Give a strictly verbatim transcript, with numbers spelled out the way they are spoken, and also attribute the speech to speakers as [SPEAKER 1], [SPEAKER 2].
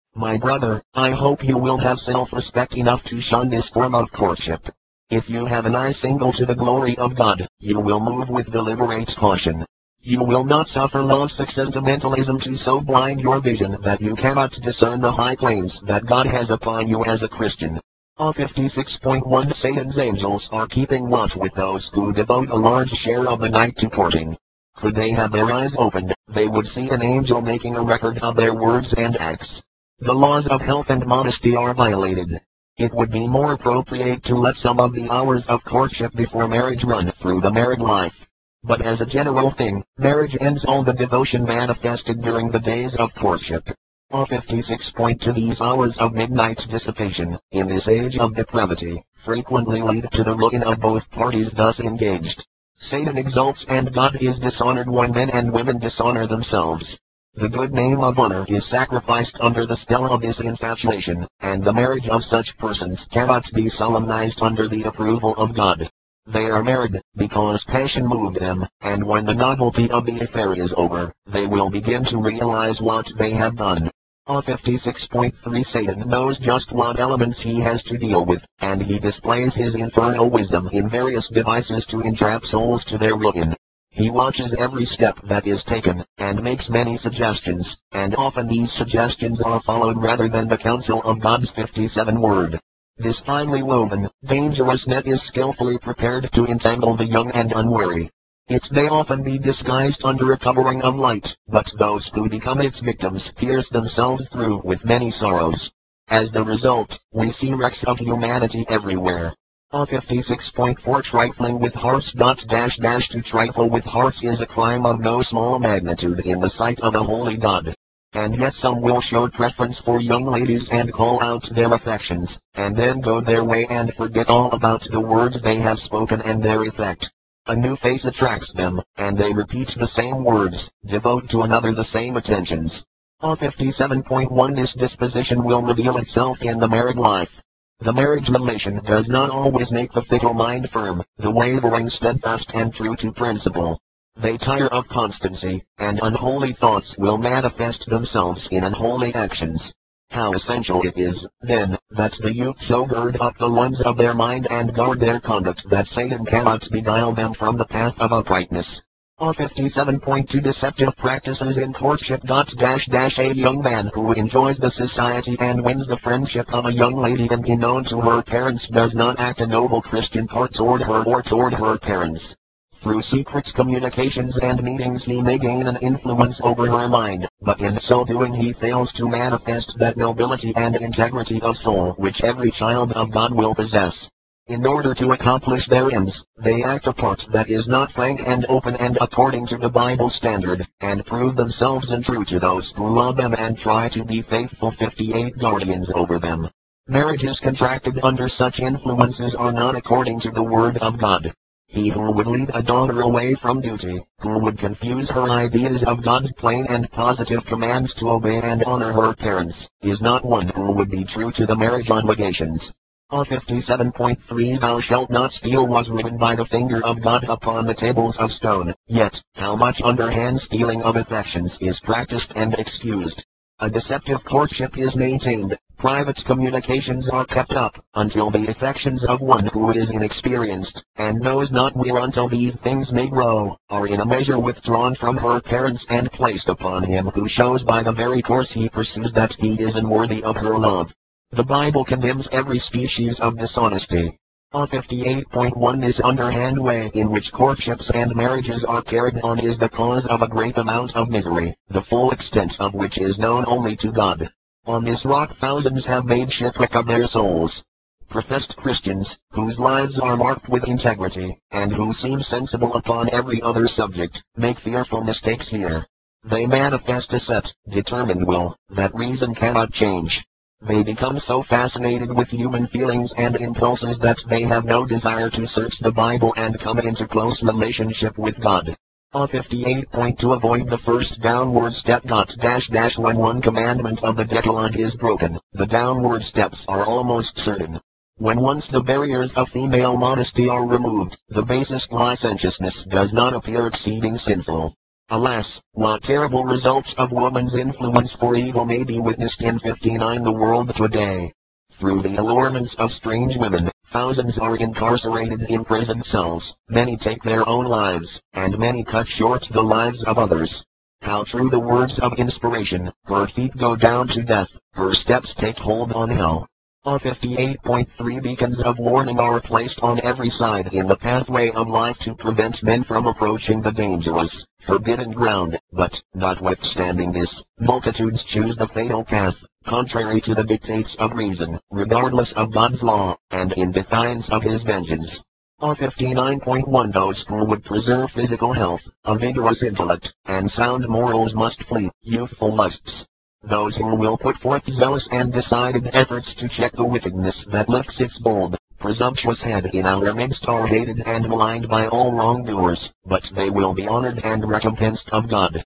[SPEAKER 1] My brother, I hope you will have self-respect enough to shun this form of courtship. If you have an eye single to the glory of God, you will move with deliberate caution. You will not suffer lovesick sentimentalism to so blind your vision that you cannot discern the high claims that God has upon you as a Christian. A fifty-six point one Satan's angels are keeping watch with those who devote a large share of the night to courting. Could they have their eyes opened, they would see an angel making a record of their words and acts. The laws of health and modesty are violated. It would be more appropriate to let some of the hours of courtship before marriage run through the married life. But as a general thing, marriage ends all the devotion manifested during the days of courtship. A fifty-six point two These hours of midnight dissipation, in this age of depravity, frequently lead to the ruin of both parties thus engaged. Satan exalts and God is dishonored when men and women dishonor themselves. The good name of honor is sacrificed under the spell of this infatuation, and the marriage of such persons cannot be solemnized under the approval of God. They are married because passion moved them, and when the novelty of the affair is over, they will begin to realize what they have done. A fifty-six point three Satan knows just what elements he has to deal with, and he displays his infernal wisdom in various devices to entrap souls to their ruin. He watches every step that is taken, and makes many suggestions, and often these suggestions are followed rather than the counsel of God's fifty-seven word. This finely woven, dangerous net is skillfully prepared to entangle the young and unwary. It may often be disguised under a covering of light, but those who become its victims pierce themselves through with many sorrows. As the result, we see wrecks of humanity everywhere. A fifty-six point four Trifling with hearts. Dash dash To trifle with hearts is a crime of no small magnitude in the sight of a holy God. And yet some will show preference for young ladies and call out their affections, and then go their way and forget all about the words they have spoken and their effect. A new face attracts them, and they repeat the same words, devote to another the same attentions. A fifty-seven point one This disposition will reveal itself in the married life. The marriage relation does not always make the fickle mind firm, the wavering steadfast and true to principle. They tire of constancy, and unholy thoughts will manifest themselves in unholy actions. How essential it is, then, that the youth so gird up the loins of their mind and guard their conduct that Satan cannot beguile them from the path of uprightness. A fifty-seven point two Deceptive practices in courtship. Dash dash A young man who enjoys the society and wins the friendship of a young lady and unknown to her parents does not act a noble Christian part toward her or toward her parents. Through secret communications and meetings he may gain an influence over her mind, but in so doing he fails to manifest that nobility and integrity of soul which every child of God will possess. In order to accomplish their ends, they act a part that is not frank and open and according to the Bible standard, and prove themselves untrue to those who love them and try to be faithful fifty-eight guardians over them. Marriages contracted under such influences are not according to the word of God. He who would lead a daughter away from duty, who would confuse her ideas of God's plain and positive commands to obey and honor her parents, is not one who would be true to the marriage obligations. A fifty-seven point three Thou shalt not steal was written by the finger of God upon the tables of stone, yet, how much underhand stealing of affections is practiced and excused. A deceptive courtship is maintained, private communications are kept up, until the affections of one who is inexperienced, and knows not whereuntil these things may grow, are in a measure withdrawn from her parents and placed upon him who shows by the very course he pursues that he is unworthy of her love. The Bible condemns every species of dishonesty. A fifty-eight point one This underhand way in which courtships and marriages are carried on is the cause of a great amount of misery, the full extent of which is known only to God. On this rock thousands have made shipwreck of their souls. Professed Christians, whose lives are marked with integrity, and who seem sensible upon every other subject, make fearful mistakes here. They manifest a set, determined will, that reason cannot change. They become so fascinated with human feelings and impulses that they have no desire to search the Bible and come into close relationship with God. A fifty-eight point two Avoid the first downward step. Dash dash When one commandment of the Decalogue is broken, the downward steps are almost certain. When once the barriers of female modesty are removed, the basest licentiousness does not appear exceeding sinful. Alas, what terrible results of woman's influence for evil may be witnessed in fifty-nine the world today. Through the allurements of strange women, thousands are incarcerated in prison cells, many take their own lives, and many cut short the lives of others. How true the words of inspiration, her feet go down to death, her steps take hold on hell. A fifty-eight point three beacons of warning are placed on every side in the pathway of life to prevent men from approaching the dangerous, forbidden ground, but, notwithstanding this, multitudes choose the fatal path, contrary to the dictates of reason, regardless of God's law, and in defiance of his vengeance. A fifty-nine point one Those who would preserve physical health, a vigorous intellect, and sound morals must flee youthful lusts. Those who will put forth zealous and decided efforts to check the wickedness that lifts its bold, presumptuous head in our midst are hated and maligned by all wrongdoers, but they will be honored and recompensed of God.